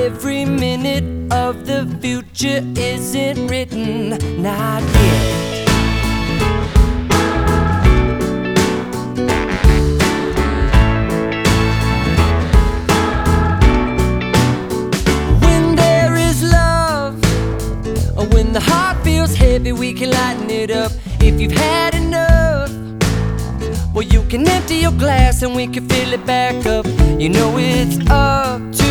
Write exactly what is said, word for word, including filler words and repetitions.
every minute of the future isn't written, not yet. When the heart feels heavy, we can lighten it up. If you've had enough, well, you can empty your glass and we can fill it back up. You know it's up to